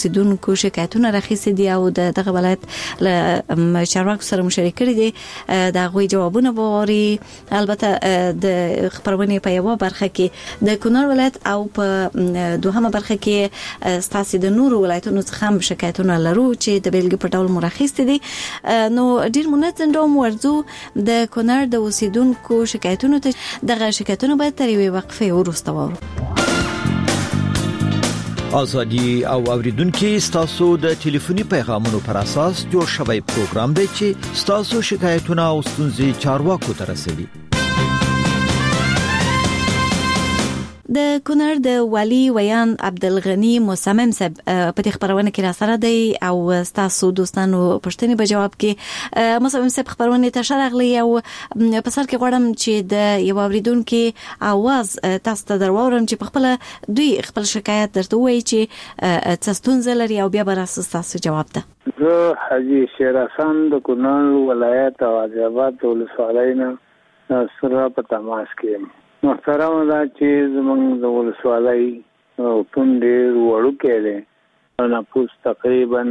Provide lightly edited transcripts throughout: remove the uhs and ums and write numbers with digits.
سیدونکو شکایتونه راخیستي دي او دغه ولایت له چارواکو سره مشارکت کړي دي دا غوي جوابونه ووري. البته د خبرونه په یو برخه کې د کونړ ولایت او په دوهمه برخه کې ستاسو د نور ولایتونو څخه هم شکایتونه لرو چې د بیلګې په ډول مرخص دي. نو ډیر منظم ډول ورزو د کونړ د اوسیدونکو شکایتونو ته دغه شکایتونه باید تر یوې وقفه وروسته وورو. آزادی او اوریدونکو ستاسو د ټلیفوني پیغامونو پر اساس جوړ شوی پروګرام دی چې ستاسو شکایتونه او ستونزې چارواکو ته رسوي. د کونړ د والی ویان عبدالغنی مصمم صاحب په دې خبرونه کې را سره دی او تاسو دوستانو پښتني په جواب کې مصمم صاحب خبرونه ته شرغلی او په سر کې غواړم چې د یو اوریدونکو आवाज تاسو ته درورم چې په خپل دوی خپل شکایت درته وایي چې تاسو لري او بیا به تاسو جواب ده. زه حاجی شیر حسن د کونړ ولایت او آباد ولسوالۍ نه سره په تماس کې محترم دا چې زمونږ د ولسوالۍ ټونډې وړو کې دی نفوس تقریبا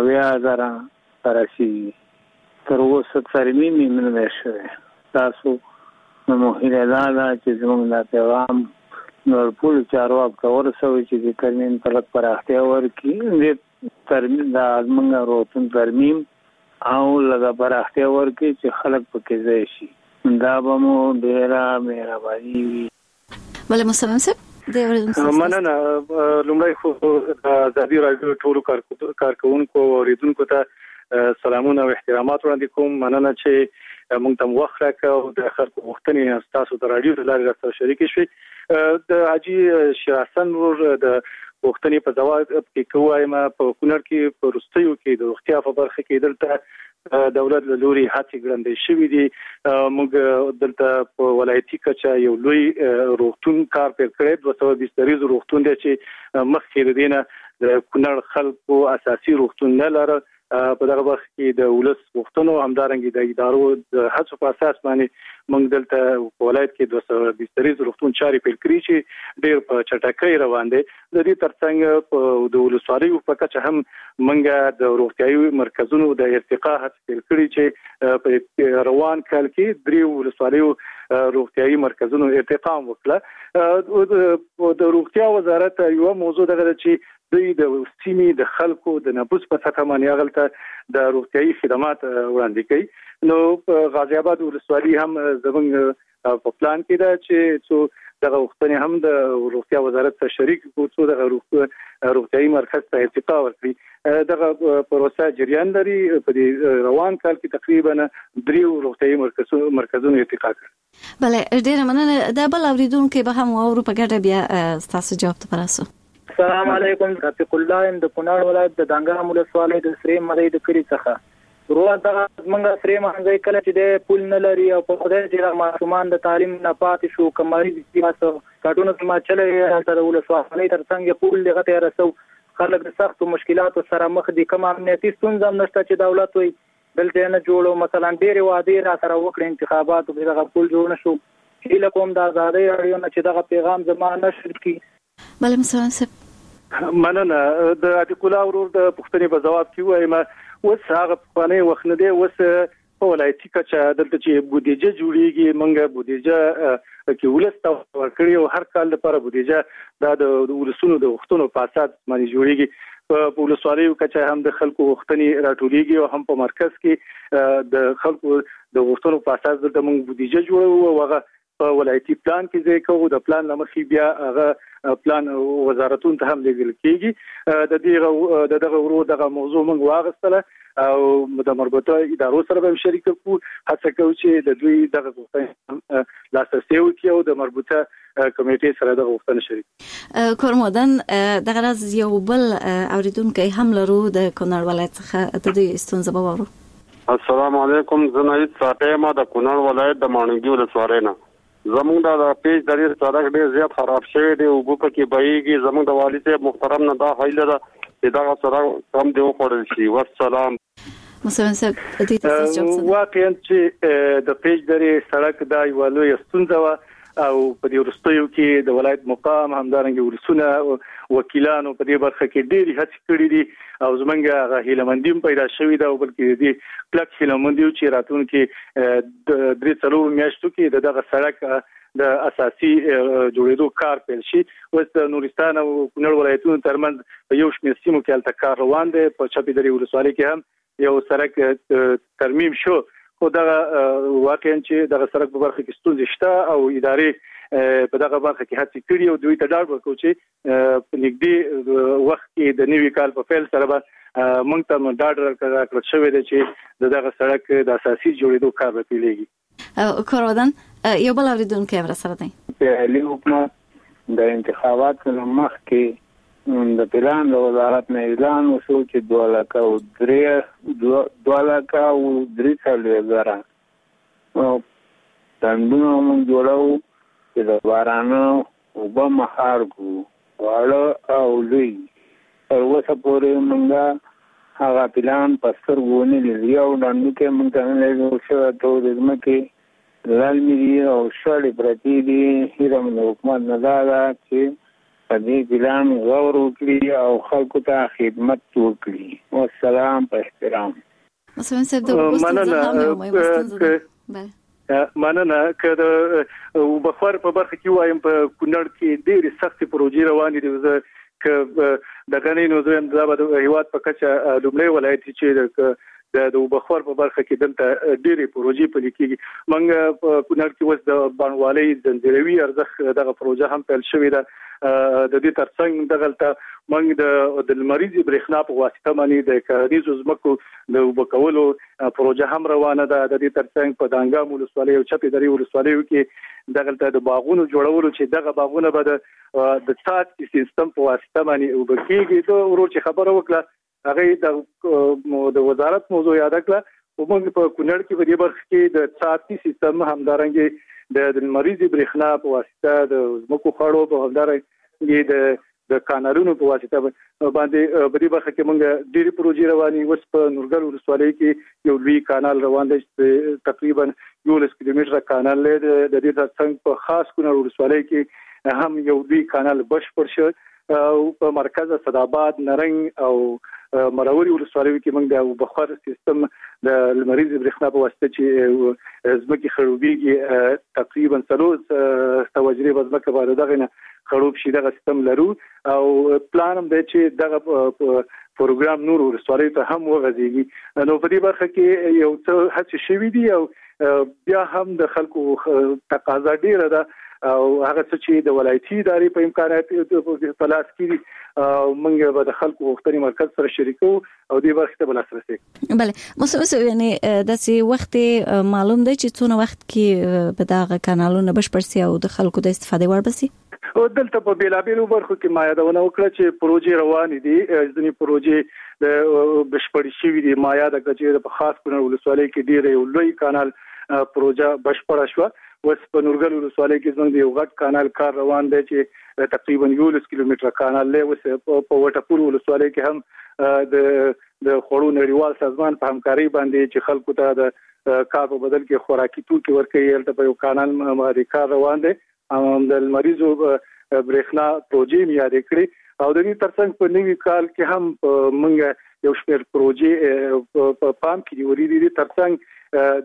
90,000 راشي تر اوسه ترمیم یې نه شوی. تاسو نو هیله ده چې زمونږ د پیغام نور ټول چارواکو ورسوي چې د ترمیم په لټه پراختیا ورکړي د ترمیم د زمونږ روتون ترمیم او لږه پراختیا ورکړي چې خلک پکې ځای شي. دا به مو ډیره مهرباني وي. بله مصمم صاحب مننه. لومړی خو د ازادي راډیو ټولو کارکونکو او اوریدونکو ته سلامونه او احترامات وړاندې کوم. مننه چې موږ ته وخت راکړ او د خلکو غوښتنې تاسو د راډیو د لارې سره شریک شوي. د حاجی شیر حسن ور د غوښتنې په ځواب کې کوم په کونړ کې په روستیو کې د روغتیا په برخه کې دلته دولت له لوري هڅې ګړندې شوې دي. موږ دلته په ولایتي کچه یو لوی روغتون کار پیل کړی 220 بستریز روغتون دی چې مخکې دینه د کونړ خلکو اساسي روغتون نه لري. په دغه وخت کې د ولس غوښتنو همدارنګه د ادارو د هڅو په اساس باندې موږ دلته ولایت کې 220 بستریز روغتون چاري پیل کړی چې ډېر په چټکۍ روان دي. د دې ترڅنګ په د ولسوالیو په کچه هم موږ د روغتیايي مرکزونو د ارتقا هڅه پیل کړې چې په روان کال کې 3 ولسوالیو روغتیايي مرکزونو ارتقا وکړه. د روغتیا وزارت یو موضوع دغه چې دوی د سیمې د خلکو د نفوس په سطح باندې غلطه د روغتيایي خدمات وړاندې کوي. نو غازی آباد ولسوالي هم زمونږ په پلان کې ده چې څو دغه وختونه هم د روغتیا وزارت سره شریک څو د روغتيایي مرکز ته ارتقا ورکړي. دغه پروسه جریان لري. په روان کال کې تقریبا 3 روغتيایي مرکزونو ارتقا کړ. بله ډیره مننه. دا بل اوریدونکو به هم اورو په ګډه بیا تاسو جواب ته پراسو. السلام علیکم. رفیق الله د کونړ ولایت د دانګام ولسوالۍ د سری مدې د کلی څخه روه دغه موږ سری مهنځي کله چې د پول نه لري او په خدای چې ماشومان د تعلیم نه پاتې شو کمري د سیاسو کارټونو ما چلې تر ولسوالۍ ترڅنګ پول لغه ته رسو خلک د سخت مشکلاتو سره مخ دي. کوم امنیتي ستونزې هم نشته چې دولت وي دلته نه جوړو. مثلا ډېر وادي را سره وکړي انتخابات او دغه پول جوړ نشو. هیله کوم د ازادۍ اړیو نه چې دغه پیغام زمانه نشر کی. بله مثلا سب مننه. د عتیق الله ورور د پښتني په جواب کې وایم اوس هغه په وخت نه دی. اوس په ولایتي کچه دلته چې بودیجه جوړیږي موږ بودیجه کې ولست ورکړي او هر کال لپاره بودیجه د ولسونو د وختونو په اساس باندې جوړیږي. په ولسوالیو کچه هم د خلکو وختنی راټولېږي او هم په مرکز کې د خلکو د وختونو په اساس د موږ بودیجه جوړو او هغه په ولایتي پلان کې ځای کوو. د پلان لمخې بیا هغه پلان وزارتونو ته هم لګل کېږي. د دغه ورو دغه موضوع موږ واغستله او د مربوطه ادارو سره به شریک کوو. هڅه کوو چې د دوی دغه غوښتنې لاسرسي وکړي او د مربوطه کمیټې سره دغه غوښتنه شریک. کورمودن دغه راز یو بل اوریدونکو هم لرو د کونړ ولایت څخه د دې ستونزه به وورو. السلام علیکم. زنایت ساتما د کونړ ولایت د مانګي ولسوالۍ نه. زموږ د پیج درې سړک ډېر زیات خراب شوی دی او په کې بهيږي. زموږ د والي صاحب محترم نه دا هیله ده چې دا سړک کم دی وخوړل شي. والسلام. مثلا واقعا چې د پیج درې سړک دا یو لوی ستونزه و او په دې ورستیو کې د ولایت مقام همدارنګ ورسونه وکیلانو په دې برخه کې ډېری هڅې کړې دي او زمونږ هیلمندیم پیدا شوې ده او بلکې دې کلک هیلمندیو چې راتلونکي د 3 میاشتو کې دغه سړک د اساسي جوړېدو کار پیل شي. اوس د نورستان او کونړ ولایتونو ترمنځ په یو شمېر سیمو کې هلته کار روان دی. په چپې درې ولسوالۍ کې هم یو سړک ترمیم شو خو دغه واقعا چې دغه سړک په برخه کې ستونزې شته او ادارې په دغه برخه کې هڅې کړې او دوی ته ډاډ ورکوي چې په نږدې وخت کې د نوي کال په پیل سره به موږ ته ډاډ راکړل شوی دی چې دغه سړک د اساسي جوړېدو کار به پیلېږي. کاروان یو بل اوریدونکو را سره دی. په حکومت د انتخاباتو مخکې د پلان د وزارت نه اعلان وشو چې 2,3,000 او تندونو موږ جوړو چې د بارانو اوبه مهار کو واړه او لوی تر اوسه پورې موږ هغه پلان په سترګو نه لیدلی او لاندې کې موږ ته نه لیدل شوی ته د ځمکې لالمي او شړې پرتې دي. هیله مو د حکومت نه دا ده چې په دې پلان غور وکړي او خلکو ته خدمت وکړي. والسلام په احترام. مننه که د بخار په برخه کې وایم په کونړ کې ډېرې سختې پروژې روانې دي. که د غنۍ نو زم د هیواد په کچه لومړی ولایت چې د بخار په برخه کې دلته ډېرې پروژې پلي کېږي. موږ په کونړ کې اوس د بڼوالۍ زنجیروي ارزښت دغه پروژه هم پیل شوې ده. د دې ترڅنګ دغلته موږ د لمریزي برېښنا په واسطه باندې د کرنیزو ځمکو د وبکولو پروژه هم روانه ده. د دې ترڅنګ په دانګام ولسوالۍ او چپې درې ولسوالیو کې دغلته د باغونو جوړولو چې دغه باغونه به د څاڅکي سیستم په واسطه باندې وبکیږي. ته ورور چې خبره وکړه هغه د وزارت موضوع یاد کړه او موږ په کونړ کې په دې برخه کې د څاڅکي سیستم همدارنګ د لمریزي برېښنا په واسطه د ځمکو خړو په همدارنګ د کانالونو په واسطه باندې په دې برخه کې موږ ډېری پروژې روانې. اوس په نورګل ولسوالۍ کې یو لوی کانال روان دی چې تقریبا 12 کیلومتره کانال دی. د دې ترڅنګ په خاص کونړ ولسوالۍ کې هم یو لوی کانال بشپړ شو او په مرکز صداباد نرنګ او مروري ولسوالۍ کې موږ د بخار سیستم د لمریزي برېښنا په واسطه چې ځمکې خړوبېږي تقریبا 300 توجري ځمکه باندې دغه نه خړوب شي دغه سیستم لرو او پلان هم دی چې دغه پروګرام نور ولسوالۍ ته هم وغځيږي. نو په دې برخه کې یو څه هڅې شوې دي او بیا هم د خلکو تقاضا ډیره ده او هغه څه چې د ولایتي ادارې په امکاناتو په لاس کې موږ به د خلکو غوښتنې مرکز سره شریکو او دې برخه ته لاسرسي. بله مسو یعنی د څه وخت معلوم دی چې څونه وخت کې به دا کانالونه بشپړ سي او د خلکو د استفادې وړ بسي. او دلته په بیلابیلو برخو کې ما یادونه وکړه چې پروژې روانې دي. ځینې پروژې د بشپړ شوي دي. ما یاد کړه چې په خاص کونړ ولسوالۍ کې ډېر یو لوی کانال پروژه بشپړه شوه. اوس په نورګل ولسوالۍ کې زموږ یو غټ کانال کار روان دی چې تقریبا 11 کیلومتره کانال دی. اوس په وټپور ولسوالۍ کې هم د خړو نړیوال سازمان په همکاري باندې چې خلکو ته د کار په بدل کې خوراکي توکي ورکوي هلته په یو کانال باندې کار روان دی. د لمریزو برېښنا پروژې یادې کړې او د دې ترڅنګ په نوي کال کې هم موږ یو شمېر پروژې په پام کې نیولې دي. ترڅنګ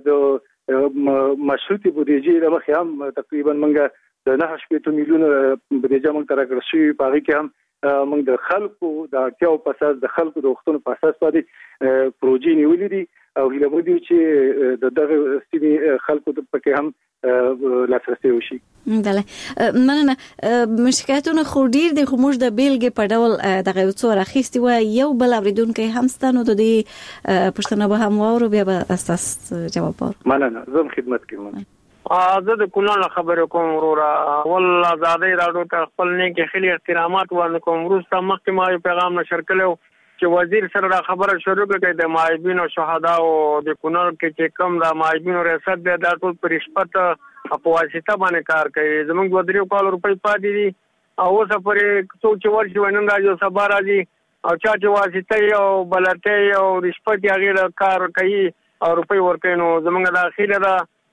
د مشروطي بودیجې له مخې هم تقریبا موږ د 9 میلیون بودیجه موږ تر راغړې شوې. په هغې کې هم موږ د خلکو د اړتیاو په اساس د خلکو د وختونو په اساس باندې پروژې نیولې دي او هیله مو دي چې دغه سیمې خلکو ته پکې هم لاسرسي وشي. بله مننه. شکایتونه خو ډیر دي خو موږ د بیلګې په ډول دغه څو راخېستي و یو بل اوریدونکو هم ستنو د دې پښتنه به هم وورو بیا به اساس جواب ورکړم. مننه. زم خدمت کوم. زه د کونړ خبرې کوم وروره. ول آزادۍ راډیو ته خپل نیک خلی احترامات وړاندې کوم. وروسته مخکې ما یو پیغام نشر کړو چې وزیر سره دا خبره شروع کړه د معیبین او شهدا او د کونړ کې چې کوم د معیبین ریاست دی دا ټول پر رشوت په واسطه باندې کار کوي. زموږ 2 کال روپۍ پاتې دي او اوس پرې څوک چې ورشي ونن راځي سبا راځي او چا چې واسطه او بلته او رشوت هغه کار کوي او روپۍ ورکوي. نو زموږ د اخیره دا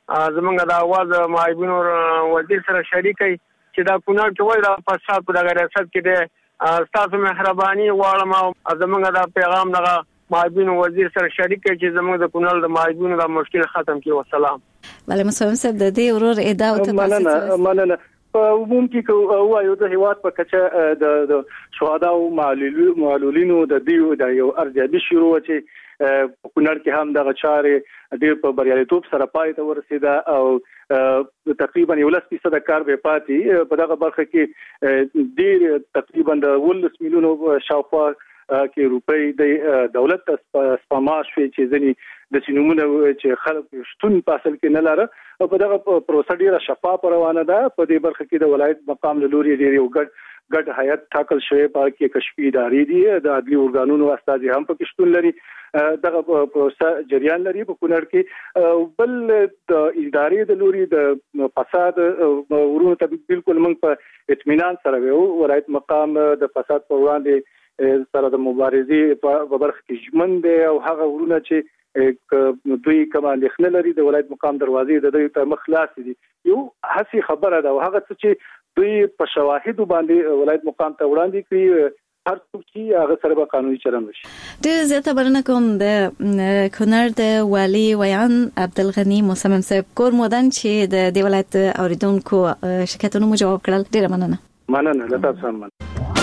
زمونږ د اواز معیبینو وزیر سره شریکي چې دا کونړ کې وای دا فساد په دغه ریاست کې دی تاسو مهرباني غواړم او زمونږ دا پیغام دغه معیبینو وزیر سره شریکي چې زمونږ د کونړ د معیبینو د مشکل ختم کړي. والسلام. بله مسلم صاحب د دې ورور ادعا او تفاصیل مننه په عموم کې وایو د هیواد په کچه د شهدا او معلولینو د دیو د یو ارزیابي شروع چې په کونړ کې هم د غچارې ډېر په بریالیتوب سره پای ته ورسیده او تقریبا 11% کار به پاتې په دغه برخه کې ډېر تقریبا د 10 میلیونو شاوخوا کې روپۍ د دولت سپما شوې چې ځنی د سینومونه چې خلک شتون په اصل کې نه لاره او په دغه پروسه ډیره شفاف روانه ده. په دې برخه کې د ولایت مقام له لوري ډیر یو ګډ هیئت ټاکل شوی په کې کشفي ادارې دي د عدلي ارګانونو استازي هم پکې شتون لري. دغه پروسه جریان لري په کونړ کې. بل د ادارې د لوري د فساد ورونو ته بالکل موږ په اطمینان سره وو. ولایت مقام د فساد پر وړاندې سره د مبارزې په برخه کې ژمن دي او هغه ورونه چې دوی کوم اندېښنه لري د ولایت مقام دروازې د دوی ته مخلاص دي. یو هسي خبره ده او هغه چې دوی په شواهد باندې ولایت مقام ته وړاندې کړي هر څوک چې هغه سره به قانوني چلند وشي. ډېر زیاته بلنه کوم د کونړ د والي ویان عبدالغنی مصمم صاحب کور مودن چې د دې ولایت اوریدونکو شکایتونو مو جواب کړل. ډېر مننه. له تاسو سره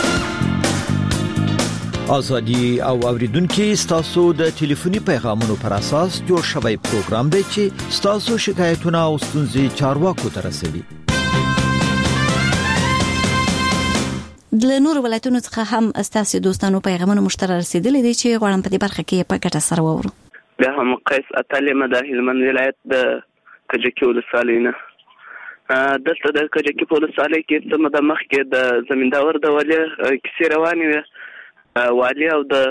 ازادي او اوریدونکو ستاسو د ټلیفوني پیغامونو پر اساس جوړ شوی پروګرام دی چې ستاسو شکایتونه او ستونزې چارواکو ته رسوي. د نور ولایتونو څخه هم ستاسو دوستانو پیغامونه مشترک رسیدلي دي چې غواړم په دې برخه کې په ګټه سره وورو. بیا هم قیس اتلې د هلمند ولایت د کجکي ولسوالۍ نه دلته د کجکي په ولسوالۍ کې څه مده مخکې د زمینداور د والي کیسې روانې وې. والي او د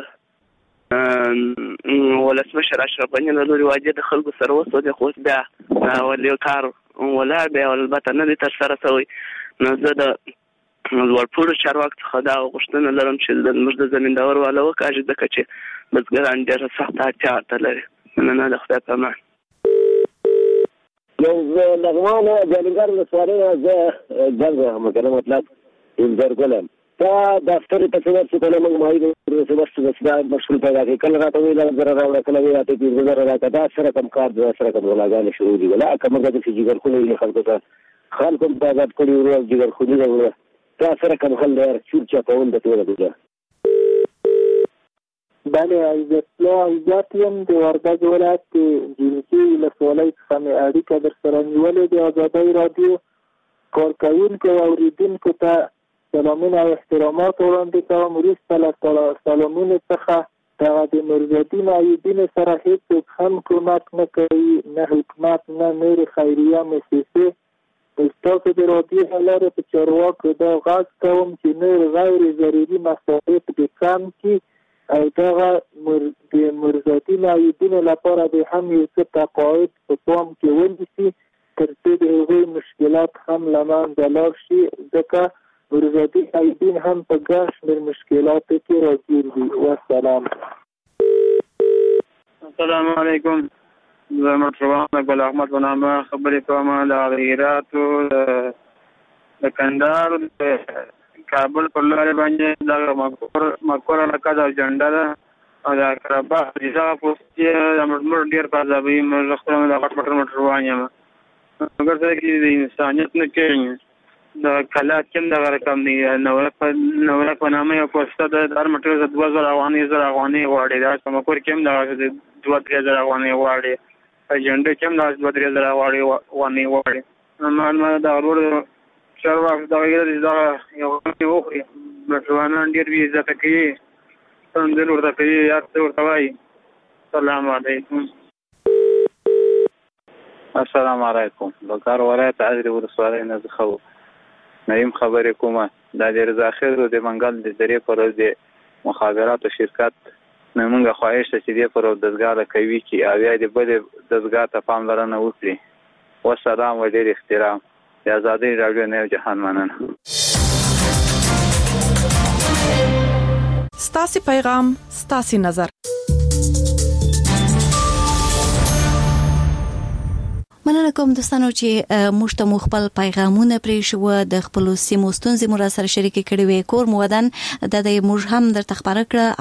ولسمشر اشرف غني له لوري واجب د خلکو سره وسوده خو بیا والي کار ولا بیا البته نه دي تر سره شوی. نو زه د ورپور چارواکو څخه دا غوښتنه لرم چې د موږ د زمینداور والو وکړي ځکه چې بزګران ډېر سخت اړتیا لري. نه د خدای په امان. یو لغمانه جلګر ولسوالۍ زه ځم مکرم مطلب انځرګلم تا دفتر ته څه کله موږ مایو څه مشکل پیدا کوي. کله راته ویل زره راوړه کله وی راته پیږه زره راته دا سره کم کار دا سره کوم ولاګانې شروع دي ولا کومه د جګر خونې خلکو ته خلکو په آزاد کړي ورو جګر خونې ورو دا سره کوم خل دی چې چا کول د ټول دی. بله عزتیم د وردګ ولایت جنسي ولسوالۍ څخه مې اړیکه در سره نیولې د ازادۍ رادیو کارکوونکو او اوریدونکو ته سلامونه او احترامات وړاندې کوم. وروسته له سلامونو څخه دغه د نورالدین ایوبي سره هیڅوک هم کومک نه کوي نه حکومت نه نورې خیریه مؤسسې. ستاسو د رادیو له لارې په چارواکو دا غږ کوم چې نور غیر ضروري مصارف دې کم کړي او دغه د نورالدین ایوبي لپاره د هم یو څه تقاعد په پام کې ونیسي تر څو د هغوی مشکلات هم له منځه لاړ شي ځکه ورزادی ایدین هم په ګڼ شمېر مشکلاتو کې راګیر دي. والسلام. السلام علیکم. زه مطربان ګل احمد په نامه خبرې کوم د هراتو د کندهار د کابل پر لارې باندې د مکور علاقه د جنډا ده او د اقربا ځا پوسټ د مرمر ډیر پازابي مې خپل د غټ موټر روان یم مګر څه کې د انسانیت نه کوي د کلا کوم د رقم نه نو په نامه یو پوسټ د هر موټر د 2000 افغاني غواړي دا کوم کور کوم د 2000 افغاني غواړي اجنډا کوم د 2000 غواړي ما دا ورور چارواک دا یو وخوري مسلمانان ډیر وی عزت کوي څنګه ورته کوي یا ورته وایي. السلام علیکم. السلام علیکم. بکار ولایت عزري ولسوالۍ نه زخو نیم خبرې کومه د رضا خیر د منګل د درې پر د مخابراتو شرکت نمونږه خواهش ته چې د پر دزګاه کوي چې اویا د بل دزګاه ته پاملرنه وکړي. والسلام و ډیر احترام. د ازادي رادیو نه جهان مننه. ستاسو پیغام ستاسو نظر. مننه کوم دوستانو چې موږ ته خپل پیغامونه پرې شو د خپل سیمو ستونزې مو را سره شریک کړي وي کور مودن د موږ هم در تخبره کړه